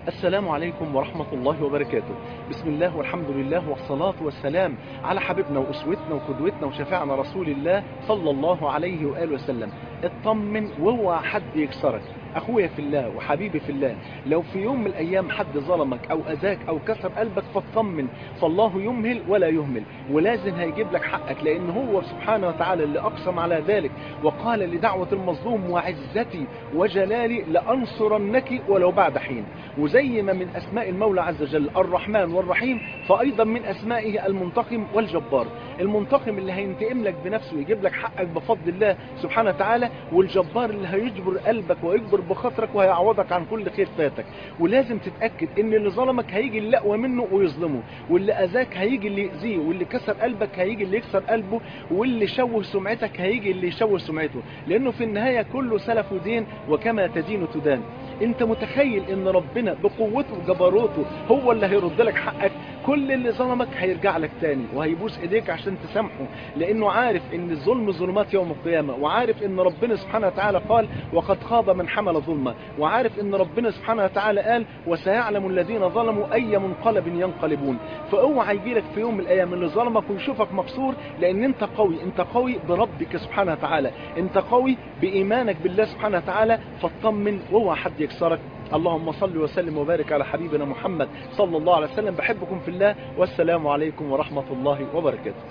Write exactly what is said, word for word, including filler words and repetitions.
السلام عليكم ورحمة الله وبركاته. بسم الله والحمد لله والصلاة والسلام على حبيبنا وأسوتنا وقدوتنا وشفاعنا رسول الله صلى الله عليه وآله وسلم. اطمن واوعى حد يكسرك. أخويا في الله وحبيبي في الله، لو في يوم من الأيام حد ظلمك أو أذاك أو كسر قلبك فاطمن، فالله يمهل ولا يهمل، ولازم هيجيب لك حقك، لأن هو سبحانه وتعالى اللي أقسم على ذلك وقال لدعوة المظلوم وعزتي وجلالي لأنصرنك ولو بعد حين. وزي ما من أسماء المولى عز وجل الرحمن والرحيم، فأيضا من أسمائه المنتقم والجبار. المنتقم اللي هينتقم لك بنفسه ويجيب لك حقك بفضل الله سبحانه وتعالى، والجبار اللي هيجبر قلبك ويجبر بخاطرك وهيعوضك عن كل خير فاتك. ولازم تتأكد ان اللي ظلمك هيجي اللي اقوى منه ويظلمه، واللي اذاك هيجي اللي يأذيه، واللي كسر قلبك هيجي اللي يكسر قلبه، واللي شوه سمعتك هيجي اللي يشوه سمعته، لانه في النهاية كله سلف ودين، وكما تدين تدان. انت متخيل ان ربنا بقوته وجبروته هو اللي هيرد لك حقك؟ كل اللي ظلمك هيرجع لك تاني وهيبوس ايديك عشان تسامحه، لانه عارف ان الظلم ظلمات يوم القيامة، وعارف ان ربنا سبحانه وتعالى قال وقد خاب من حمل ظلما، وعارف ان ربنا سبحانه وتعالى قال وسيعلم الذين ظلموا اي منقلب ينقلبون. فاوعى يجيلك في يوم من الايام اللي ظلمك ويشوفك مكسور، لان انت قوي، انت قوي بربك سبحانه وتعالى، انت قوي بايمانك بالله سبحانه وتعالى، فاطمن واوعى حد يكسرك. اللهم صل وسلم وبارك على حبيبنا محمد صلى الله عليه وسلم. بحبكم في الله، والسلام عليكم ورحمة الله وبركاته.